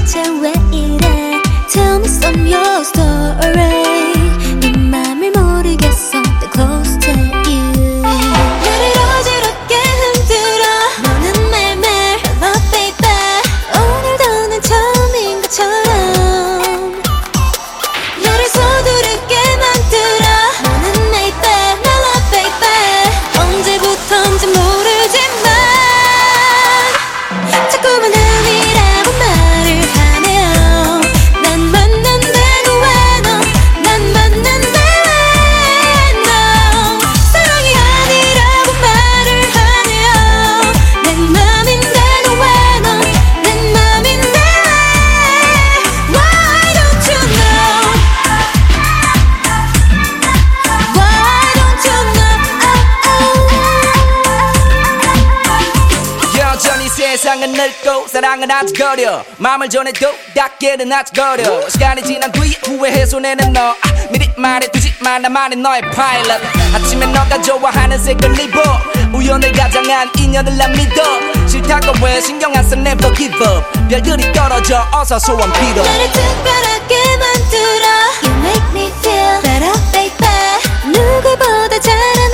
대체 왜 이래 Tell me some your story 네 맘을 모르겠어 Too close to you 나를 어지럽게 흔들어 너는 매일매일 Hello baby 오늘도 난 처음인 것처럼 나를 서두르게 만들어 너는 maybe Hello baby 언제부턴지 모르지만 자꾸만 아니라고 말을 하네요 난 만난다고 왜 너 난 만난다 왜 너 사랑이 아니라고 말을 하네요 내 맘인데도 왜 너 내 맘인데 왜 Why don't you know Why don't you know 여전히 세상은 늙고 사랑은 아직 어려 마음을 전해도 닿기는 아직 어려 시간이 지난 뒤에 후회해 손에는 너 미리 말해두지 마 나만의 너의 파일럿 아침에 너가 좋아하는 색을 입어 우연을 가장한 인연을 난 믿어 싫다고 왜 신경 안 써 never give up 별들이 떨어져 어서 소원 빌어 나를 특별하게 만들어 You make me feel better baby 누구보다 잘한